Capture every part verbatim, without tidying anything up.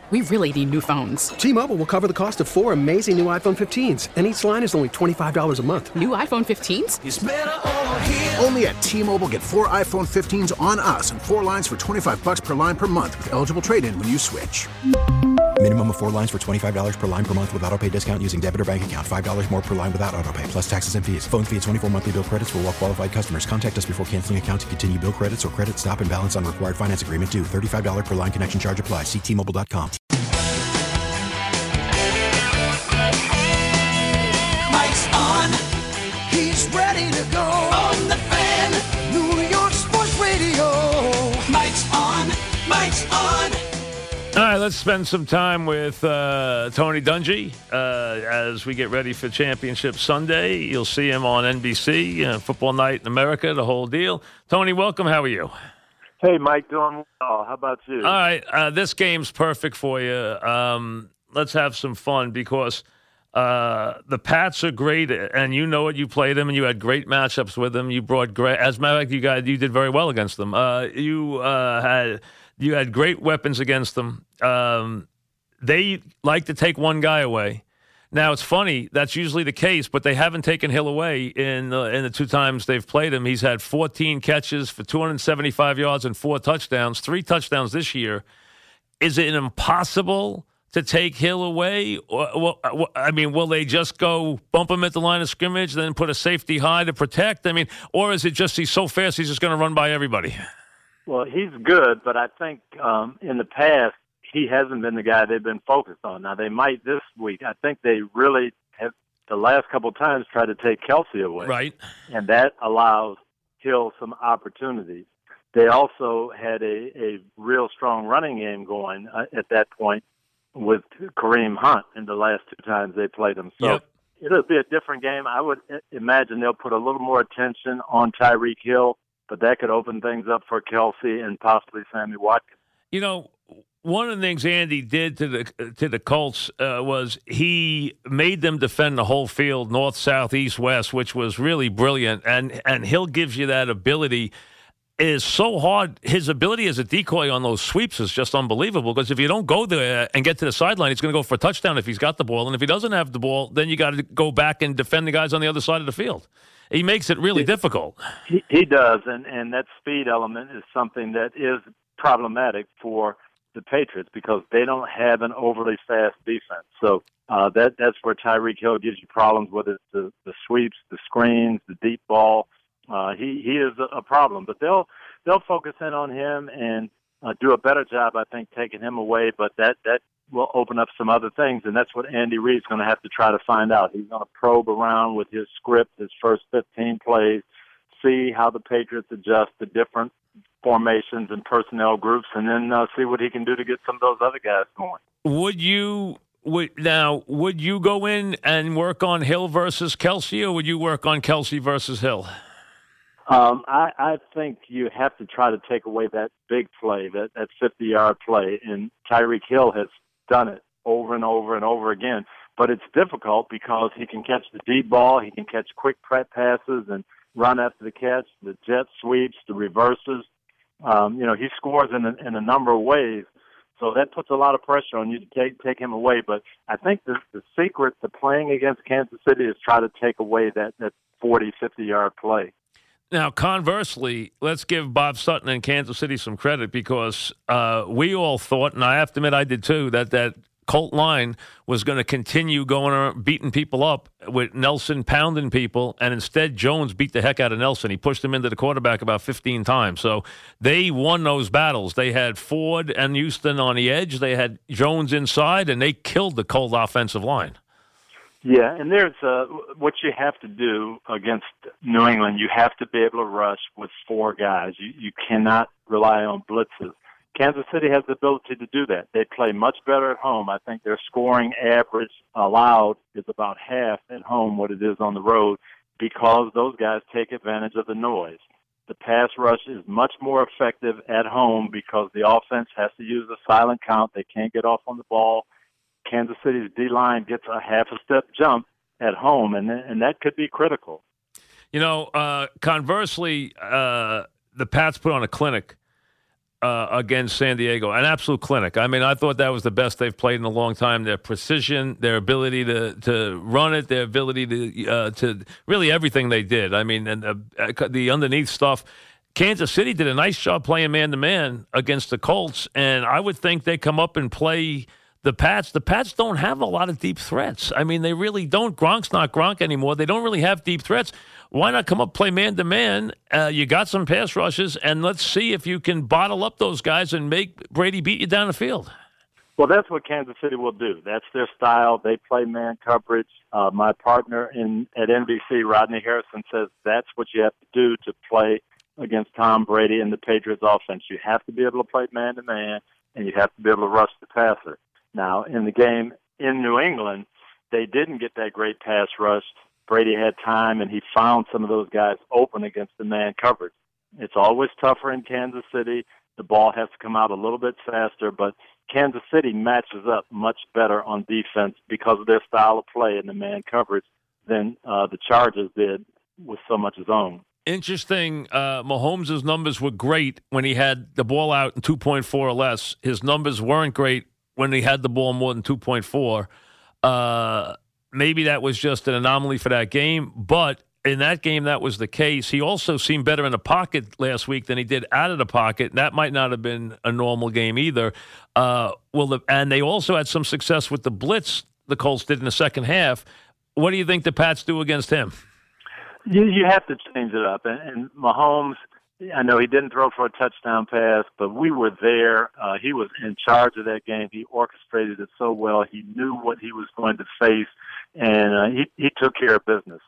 We really need new phones. T-Mobile will cover the cost of four amazing new iPhone fifteens, and each line is only twenty-five dollars a month. New iPhone fifteens? It's better over here. Only at T-Mobile, get four iPhone fifteens on us and four lines for twenty-five dollars per line per month with eligible trade-in when you switch. Minimum of four lines for twenty-five dollars per line per month with autopay discount using debit or bank account. five dollars more per line without autopay, plus taxes and fees. Phone fee at twenty-four monthly bill credits for well qualified customers. Contact us before canceling account to continue bill credits or credit stop and balance on required finance agreement due. thirty-five dollars per line connection charge applies. See T Mobile dot com. Mike's on. He's ready to go. On the Fan. New York Sports Radio. Mike's on. Mike's on. All right, let's spend some time with uh, Tony Dungy uh, as we get ready for Championship Sunday. You'll see him on N B C, uh, Football Night in America, the whole deal. Tony, welcome. How are you? Hey, Mike, doing well. How about you? All right, uh, this game's perfect for you. Um, let's have some fun because uh, the Pats are great, and you know it. You played them, and you had great matchups with them. You brought great. As a matter of fact, you guys, you did very well against them. Uh, you uh, had. You had great weapons against them. Um, they like to take one guy away. Now, it's funny. That's usually the case, but they haven't taken Hill away in the, in the two times they've played him. He's had fourteen catches for two hundred seventy-five yards and four touchdowns, three touchdowns this year. Is it impossible to take Hill away? Or, well, I mean, will they just go bump him at the line of scrimmage, then put a safety high to protect? I mean, or is it just he's so fast he's just going to run by everybody? Well, he's good, but I think um, in the past he hasn't been the guy they've been focused on. Now, they might this week. I think they really have, the last couple of times, tried to take Kelsey away. Right. And that allows Hill some opportunities. They also had a, a real strong running game going uh, at that point with Kareem Hunt in the last two times they played him. So yep. It'll be a different game. I would imagine they'll put a little more attention on Tyreek Hill, but that could open things up for Kelsey and possibly Sammy Watkins. You know, one of the things Andy did to the to the Colts uh, was he made them defend the whole field, north, south, east, west, which was really brilliant. And and Hill gives you that ability. It is so hard. His ability as a decoy on those sweeps is just unbelievable because if you don't go there and get to the sideline, he's going to go for a touchdown if he's got the ball. And if he doesn't have the ball, then you got to go back and defend the guys on the other side of the field. He makes it really he, difficult. He, he does, and, and that speed element is something that is problematic for the Patriots because they don't have an overly fast defense. So uh, that that's where Tyreek Hill gives you problems, whether it's the, the sweeps, the screens, the deep ball. Uh, he, he is a, a problem, but they'll they'll focus in on him and uh, do a better job, I think, taking him away. But that, that will open up some other things, and that's what Andy Reid's going to have to try to find out. He's going to probe around with his script, his first fifteen plays, see how the Patriots adjust to different formations and personnel groups, and then uh, see what he can do to get some of those other guys going. Would you would now? Would you go in and work on Hill versus Kelsey, or would you work on Kelsey versus Hill? Um, I, I think you have to try to take away that big play, that that fifty-yard play, and Tyreek Hill has done it over and over and over again. But it's difficult because he can catch the deep ball, he can catch quick prep passes and run after the catch, the jet sweeps, the reverses. Um, you know, he scores in a, in a number of ways. So that puts a lot of pressure on you to take take him away. But I think the, the secret to playing against Kansas City is try to take away that, that forty, fifty-yard play. Now, conversely, let's give Bob Sutton and Kansas City some credit because uh, we all thought, and I have to admit I did too, that that Colt line was going to continue going around, beating people up with Nelson pounding people, and instead Jones beat the heck out of Nelson. He pushed him into the quarterback about fifteen times. So they won those battles. They had Ford and Houston on the edge. They had Jones inside, and they killed the Colt offensive line. Yeah, and there's uh, what you have to do against New England. You have to be able to rush with four guys. You, you cannot rely on blitzes. Kansas City has the ability to do that. They play much better at home. I think their scoring average allowed is about half at home what it is on the road because those guys take advantage of the noise. The pass rush is much more effective at home because the offense has to use a silent count. They can't get off on the ball. Kansas City's D-line gets a half a step jump at home, and and that could be critical. You know, uh, conversely, uh, the Pats put on a clinic. uh, against San Diego. An absolute clinic. I mean, I thought that was the best they've played in a long time. Their precision, their ability to, to run it, their ability to uh, to really everything they did. I mean, and the, the underneath stuff. Kansas City did a nice job playing man-to-man against the Colts, and I would think they come up and play the Pats. The Pats don't have a lot of deep threats. I mean, they really don't. Gronk's not Gronk anymore. They don't really have deep threats. Why not come up play man-to-man? Uh, you got some pass rushes, and let's see if you can bottle up those guys and make Brady beat you down the field. Well, that's what Kansas City will do. That's their style. They play man coverage. Uh, my partner in at N B C, Rodney Harrison, says that's what you have to do to play against Tom Brady and the Patriots offense. You have to be able to play man-to-man, and you have to be able to rush the passer. Now, in the game in New England, they didn't get that great pass rush. Brady had time, and he found some of those guys open against the man coverage. It's always tougher in Kansas City. The ball has to come out a little bit faster, but Kansas City matches up much better on defense because of their style of play in the man coverage than uh, the Chargers did with so much zone. Interesting. Uh, Mahomes' numbers were great when he had the ball out in two point four or less. His numbers weren't great when he had the ball more than two point four. Uh, maybe that was just an anomaly for that game, but in that game that was the case. He also seemed better in the pocket last week than he did out of the pocket. That might not have been a normal game either. Uh, well, the, and they also had some success with the blitz the Colts did in the second half. What do you think the Pats do against him? You, you have to change it up. And, and Mahomes, I know he didn't throw for a touchdown pass, but we were there. Uh, he was in charge of that game. He orchestrated it so well. He knew what he was going to face, and uh, he, he took care of business.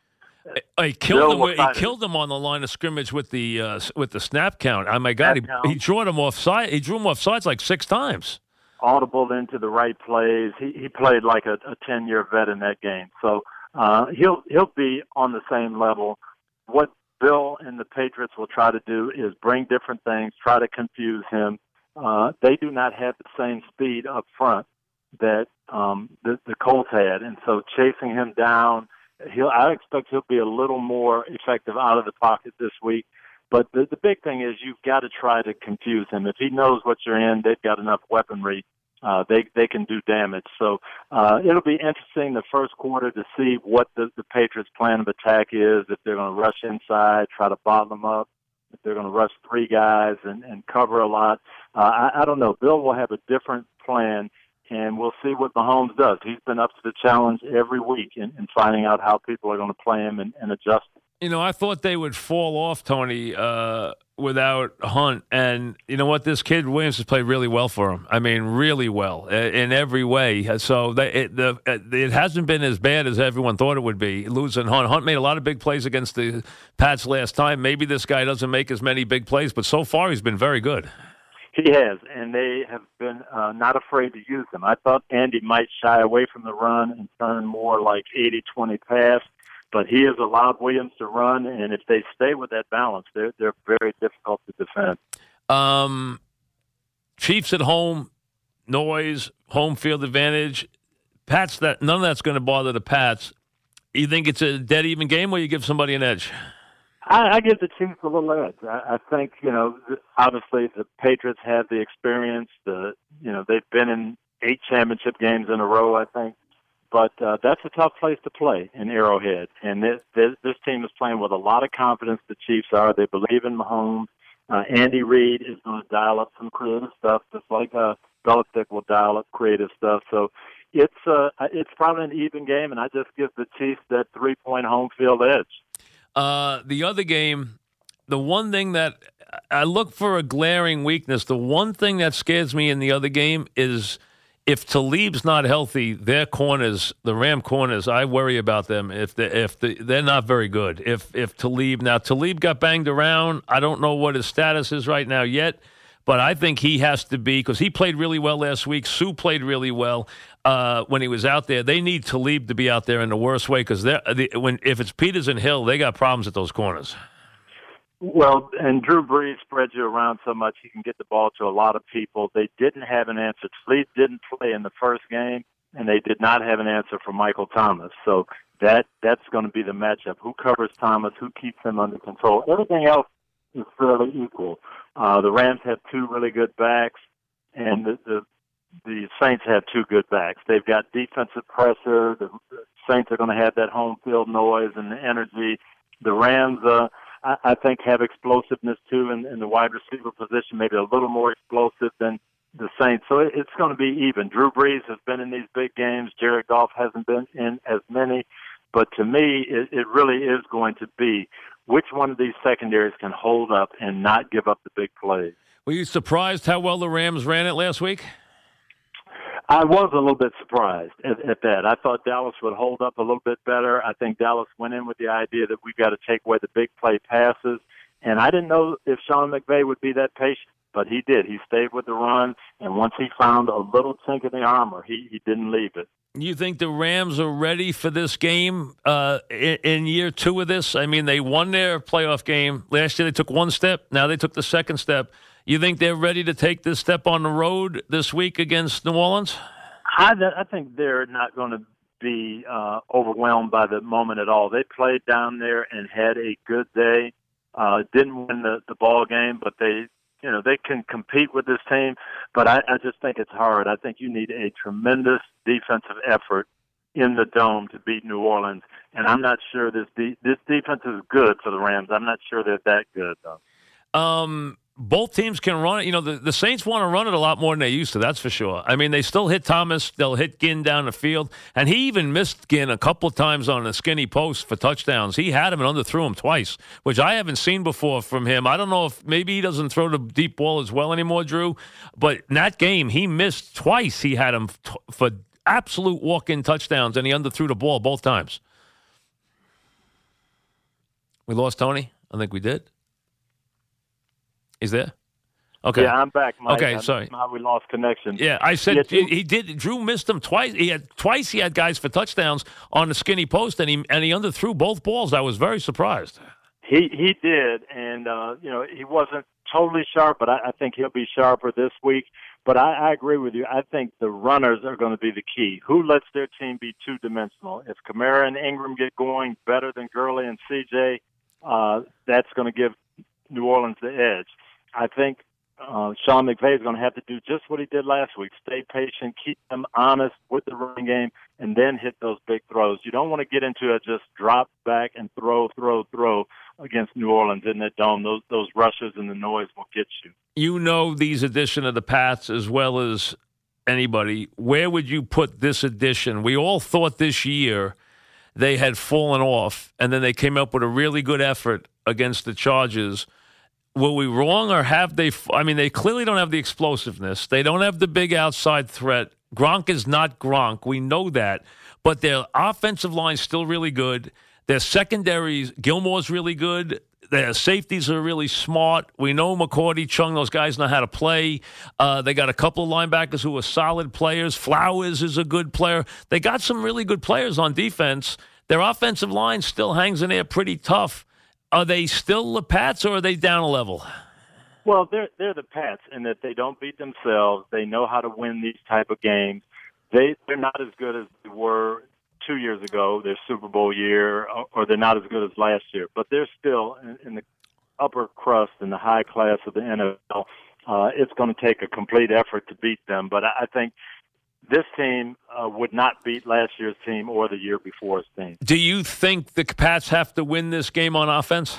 He killed him. He killed him on the line of scrimmage with the uh, with the snap count. Oh my God! He, he drew him off side. He drew him off sides like six times. Audible into the right plays. He he played like a, a ten year vet in that game. So uh, he'll he'll be on the same level. What Bill and the Patriots will try to do is bring different things, try to confuse him. Uh, they do not have the same speed up front that um, the, the Colts had, and so chasing him down. He'll, I expect he'll be a little more effective out of the pocket this week. But the, the big thing is you've got to try to confuse him. If he knows what you're in, they've got enough weaponry. Uh, they they can do damage. So uh, it'll be interesting the first quarter to see what the, the Patriots' plan of attack is, if they're going to rush inside, try to bottle them up, if they're going to rush three guys and, and cover a lot. Uh, I, I don't know. Bill will have a different plan. And we'll see what Mahomes does. He's been up to the challenge every week in, in finding out how people are going to play him and, and adjust. You know, I thought they would fall off, Tony, uh, without Hunt. And you know what? This kid, Williams, has played really well for him. I mean, really well in every way. So they, it, the, it hasn't been as bad as everyone thought it would be, losing Hunt. Hunt made a lot of big plays against the Pats last time. Maybe this guy doesn't make as many big plays, but so far he's been very good. He has, and they have been uh, not afraid to use him. I thought Andy might shy away from the run and turn more like eighty twenty pass, but he has allowed Williams to run, and if they stay with that balance, they're, they're very difficult to defend. Um, Chiefs at home, noise, home field advantage. Pats, that none of that's going to bother the Pats. You think it's a dead even game, or you give somebody an edge? I, I give the Chiefs a little edge. I, I think, you know, obviously the Patriots have the experience. The you know they've been in eight championship games in a row, I think. But uh, that's a tough place to play in Arrowhead. And this, this, this team is playing with a lot of confidence. The Chiefs are. They believe in Mahomes. Uh, Andy Reid is going to dial up some creative stuff, just like uh, Belichick will dial up creative stuff. So it's uh, it's probably an even game, and I just give the Chiefs that three-point home field edge. Uh, the other game, the one thing that I look for a glaring weakness, the one thing that scares me in the other game is if Talib's not healthy, their corners, the Ram corners, I worry about them if they, if the, they're not very good. If if Talib, now Talib got banged around, I don't know what his status is right now yet, but I think he has to be, because he played really well last week. Sue played really well uh, when he was out there. They need Talib to be out there in the worst way, because the, when if it's Peters and Hill, they got problems at those corners. Well, and Drew Brees spreads you around so much he can get the ball to a lot of people. They didn't have an answer. Talib didn't play in the first game, and they did not have an answer for Michael Thomas. So that that's going to be the matchup. Who covers Thomas? Who keeps him under control? Everything else is fairly equal. Uh, the Rams have two really good backs, and the, the the Saints have two good backs. They've got defensive pressure. The Saints are going to have that home field noise and the energy. The Rams, uh, I, I think, have explosiveness too in, in the wide receiver position, maybe a little more explosive than the Saints. So it, it's going to be even. Drew Brees has been in these big games. Jared Goff hasn't been in as many. But to me, it, it really is going to be which one of these secondaries can hold up and not give up the big plays. Were you surprised how well the Rams ran it last week? I was a little bit surprised at, at that. I thought Dallas would hold up a little bit better. I think Dallas went in with the idea that we've got to take away the big play passes. And I didn't know if Sean McVay would be that patient, but he did. He stayed with the run, and once he found a little chink in the armor, he, he didn't leave it. You think the Rams are ready for this game uh, in, in year two of this? I mean, they won their playoff game. Last year they took one step. Now they took the second step. You think they're ready to take this step on the road this week against New Orleans? I, I think they're not going to be uh, overwhelmed by the moment at all. They played down there and had a good day. Uh, didn't win the, the ball game, but they, you know, they can compete with this team. But I, I just think it's hard. I think you need a tremendous defensive effort in the Dome to beat New Orleans. And I'm not sure this de- this defense is good for the Rams. I'm not sure they're that good, though. Um. Both teams can run it. You know, the, the Saints want to run it a lot more than they used to, that's for sure. I mean, they still hit Thomas. They'll hit Ginn down the field. And he even missed Ginn a couple of times on a skinny post for touchdowns. He had him and underthrew him twice, which I haven't seen before from him. I don't know if maybe he doesn't throw the deep ball as well anymore, Drew. But in that game, he missed twice. He had him t- for absolute walk-in touchdowns, and he underthrew the ball both times. We lost Tony? I think we did. He's there? Okay. Yeah, I'm back, Mike. Okay, I sorry. How we lost connection. Yeah, I said yeah, he, he did. Drew missed him twice. He had twice. He had guys for touchdowns on the skinny post, and he and he underthrew both balls. I was very surprised. He he did, and uh, you know he wasn't totally sharp, but I, I think he'll be sharper this week. But I, I agree with you. I think the runners are going to be the key. Who lets their team be two-dimensional? If Kamara and Ingram get going better than Gurley and C J, uh, that's going to give New Orleans the edge. I think uh, Sean McVay is going to have to do just what he did last week. Stay patient, keep them honest with the running game, and then hit those big throws. You don't want to get into a just drop back and throw, throw, throw against New Orleans in that Dome. Those those rushes and the noise will get you. You know these edition of the Pats as well as anybody. Where would you put this edition? We all thought this year they had fallen off, and then they came up with a really good effort against the Chargers. Were we wrong, or have they – I mean, they clearly don't have the explosiveness. They don't have the big outside threat. Gronk is not Gronk. We know that. But their offensive line is still really good. Their secondaries, Gilmore's really good. Their safeties are really smart. We know McCourty, Chung, those guys know how to play. Uh, they got a couple of linebackers who are solid players. Flowers is a good player. They got some really good players on defense. Their offensive line still hangs in there pretty tough. Are they still the Pats, or are they down a level? Well, they're they're the Pats in that they don't beat themselves. They know how to win these type of games. They they're not as good as they were two years ago, their Super Bowl year, or they're not as good as last year. But they're still in, in the upper crust, in the high class of the N F L. Uh, it's going to take a complete effort to beat them. But I, I think this team uh, would not beat last year's team or the year before's team. Do you think the Pats have to win this game on offense?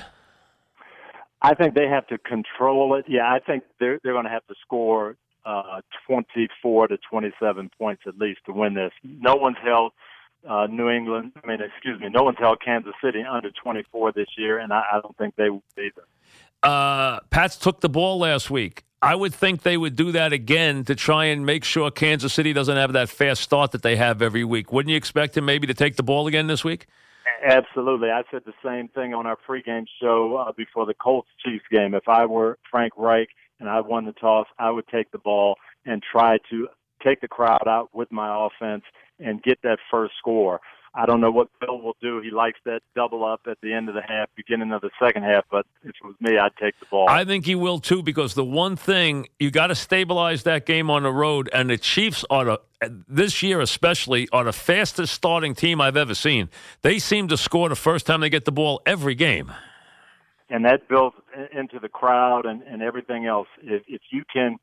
I think they have to control it. Yeah, I think they're they're going to have to score uh, twenty-four to twenty-seven points at least to win this. No one's held uh, New England. I mean, excuse me. No one's held Kansas City under twenty-four this year, and I, I don't think they will either. Uh, Pats took the ball last week. I would think they would do that again to try and make sure Kansas City doesn't have that fast start that they have every week. Wouldn't you expect him maybe to take the ball again this week? Absolutely. I said the same thing on our pregame show uh, before the Colts-Chiefs game. If I were Frank Reich and I won the toss, I would take the ball and try to take the crowd out with my offense and get that first score. I don't know what Bill will do. He likes that double up at the end of the half, beginning of the second half, but if it was me, I'd take the ball. I think he will too, because the one thing, you got to stabilize that game on the road, and the Chiefs are, the, this year especially, are the fastest starting team I've ever seen. They seem to score the first time they get the ball every game. and that builds into the crowd and, and everything else. If, if you can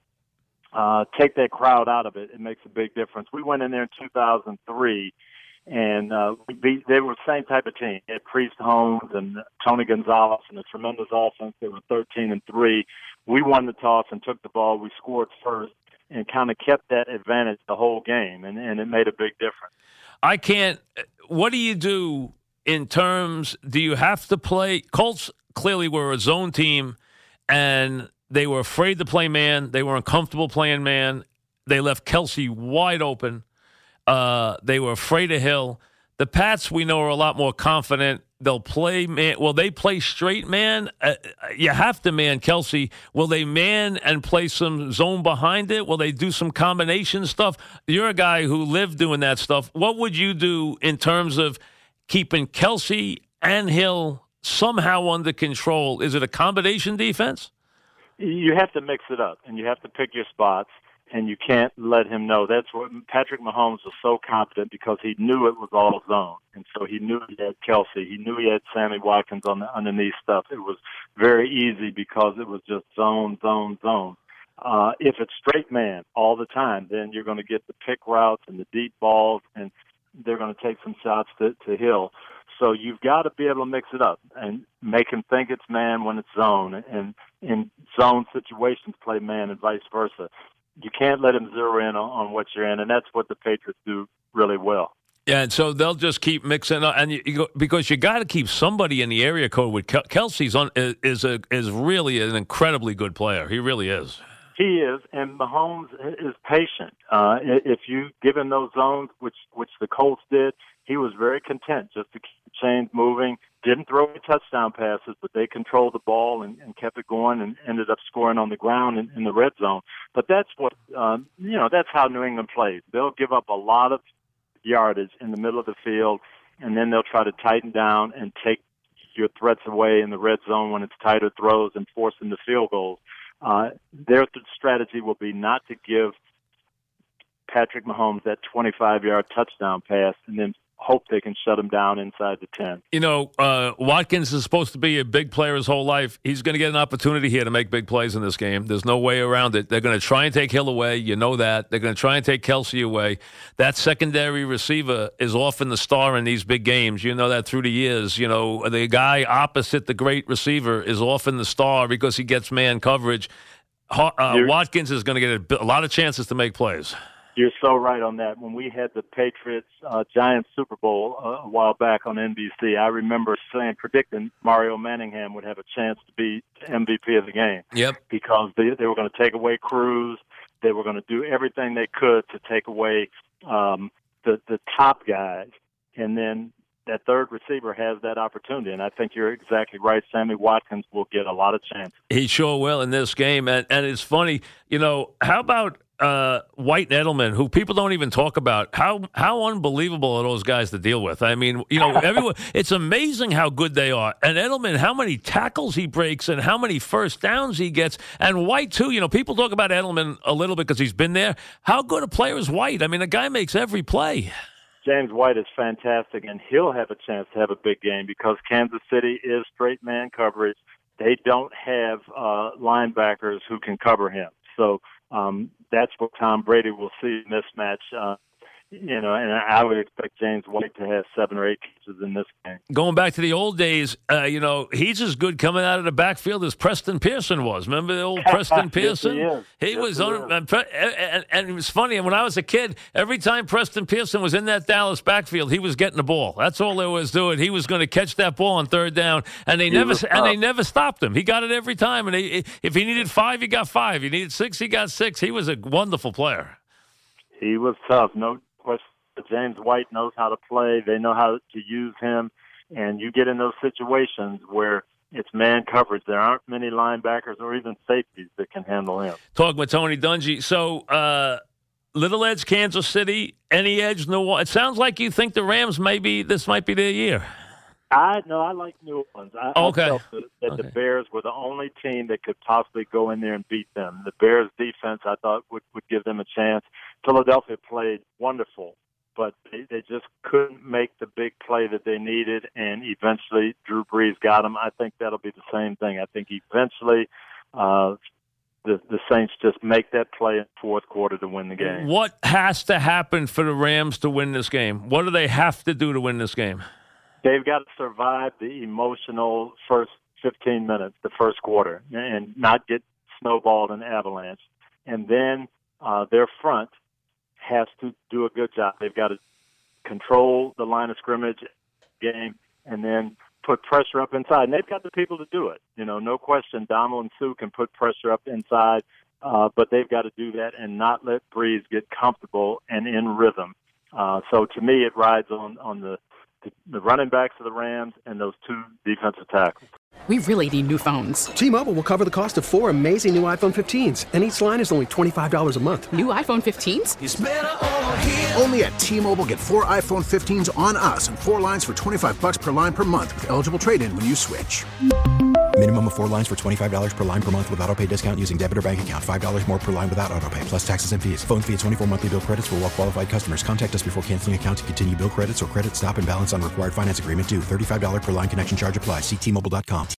uh, take that crowd out of it, it makes a big difference. We went in there in two thousand three, and uh, we beat, they were the same type of team. They had Priest Holmes and Tony Gonzalez and a tremendous offense. They were thirteen and three. We won the toss and took the ball. We scored first and kind of kept that advantage the whole game, and, and it made a big difference. I can't – what do you do in terms – do you have to play – Colts clearly were a zone team, and they were afraid to play man. They were uncomfortable playing man. They left Kelsey wide open. Uh, they were afraid of Hill. The Pats, we know, are a lot more confident. They'll play man. Will they play straight man? Uh, you have to man Kelsey. Will they man and play some zone behind it? Will they do some combination stuff? You're a guy who lived doing that stuff. What would you do in terms of keeping Kelsey and Hill somehow under control? Is it a combination defense? You have to mix it up, and you have to pick your spots. And you can't let him know. That's what Patrick Mahomes was so confident because he knew it was all zone. And so he knew he had Kelsey. He knew he had Sammy Watkins on the underneath stuff. It was very easy because it was just zone, zone, zone. Uh, if it's straight man all the time, then you're going to get the pick routes and the deep balls, and they're going to take some shots to, to Hill. So you've got to be able to mix it up and make him think it's man when it's zone. And in zone situations, play man and vice versa. You can't let him zero in on, on what you're in, and that's what the Patriots do really well. Yeah, and so they'll just keep mixing up, and you, you go, because you got to keep somebody in the area code with Kel- Kelsey's on is a is really an incredibly good player. He really is. He is, and Mahomes is patient. Uh, if you give him those zones, which which the Colts did, he was very content just to keep the chains moving. Didn't throw any touchdown passes, but they controlled the ball and, and kept it going and ended up scoring on the ground in, in the red zone. But that's what, um, you know, that's how New England plays. They'll give up a lot of yardage in the middle of the field, and then they'll try to tighten down and take your threats away in the red zone when it's tighter throws and force them to field goals. Uh, their th- strategy will be not to give Patrick Mahomes that twenty-five-yard touchdown pass and then hope they can shut him down inside the ten. You know, uh, Watkins is supposed to be a big player his whole life. He's going to get an opportunity here to make big plays in this game. There's no way around it. They're going to try and take Hill away. You know that. They're going to try and take Kelsey away. That secondary receiver is often the star in these big games. You know that through the years. You know, the guy opposite the great receiver is often the star because he gets man coverage. Uh, Watkins is going to get a, a lot of chances to make plays. You're so right on that. When we had the Patriots uh, Giants Super Bowl uh, a while back on N B C, I remember saying, predicting Mario Manningham would have a chance to be M V P of the game. Yep. Because they, they were going to take away Cruz. They were going to do everything they could to take away um, the, the top guys. And then that third receiver has that opportunity. And I think you're exactly right. Sammy Watkins will get a lot of chances. He sure will in this game. And, and it's funny, you know, how about Uh, White and Edelman, who people don't even talk about? How how unbelievable are those guys to deal with? I mean, you know, everyone. It's amazing how good they are. And Edelman, how many tackles he breaks and how many first downs he gets. And White too. You know, people talk about Edelman a little bit because he's been there. How good a player is White? I mean, the guy makes every play. James White is fantastic, and he'll have a chance to have a big game because Kansas City is straight man coverage. They don't have uh, linebackers who can cover him. So. Um, that's what Tom Brady will see in this match. Uh, you know, and I would expect James White to have seven or eight catches in this game. Going back to the old days, uh, you know, he's as good coming out of the backfield as Preston Pearson was. Remember the old Preston Pearson? Yes, he, he yes, was he on, and, and, and it was funny. And when I was a kid, every time Preston Pearson was in that Dallas backfield, he was getting the ball. That's all they was doing. He was going to catch that ball on third down, and they he never and they never stopped him. He got it every time. And he, if he needed five, he got five. He needed six, he got six. He was a wonderful player. He was tough, no question. James White knows how to play. They know how to use him. And you get in those situations where it's man coverage. There aren't many linebackers or even safeties that can handle him. Talking with Tony Dungy. So, uh, Little Edge, Kansas City, any edge? No. It sounds like you think the Rams maybe this might be their year. I no, I like New Orleans. I, okay. I felt that, that okay. the Bears were the only team that could possibly go in there and beat them. The Bears' defense, I thought, would, would give them a chance. Philadelphia played wonderful but they, they just couldn't make the big play that they needed, and eventually Drew Brees got them. I think that'll be the same thing. I think eventually uh, the, the Saints just make that play in the fourth quarter to win the game. What has to happen for the Rams to win this game? What do they have to do to win this game? They've got to survive the emotional first fifteen minutes, the first quarter, and not get snowballed and avalanche. And then uh, their front has to do a good job. They've got to control the line of scrimmage game and then put pressure up inside. And they've got the people to do it. You know, no question, Donald and Sue can put pressure up inside, uh, but they've got to do that and not let Brees get comfortable and in rhythm. Uh, so to me, it rides on, on the, the, the running backs of the Rams and those two defensive tackles. We really need new phones. T-Mobile will cover the cost of four amazing new iPhone fifteens, and each line is only twenty-five dollars a month. New iPhone fifteens? It's better over here. Only at T-Mobile, get four iPhone fifteens on us and four lines for twenty-five bucks per line per month with eligible trade-in when you switch. Minimum of four lines for twenty-five dollars per line per month with auto pay discount using debit or bank account. five dollars more per line without auto pay, plus taxes and fees. Phone fee at twenty-four monthly bill credits for well-qualified customers. Contact us before canceling account to continue bill credits or credit stop and balance on required finance agreement due. thirty-five dollars per line connection charge applies. See T Mobile dot com.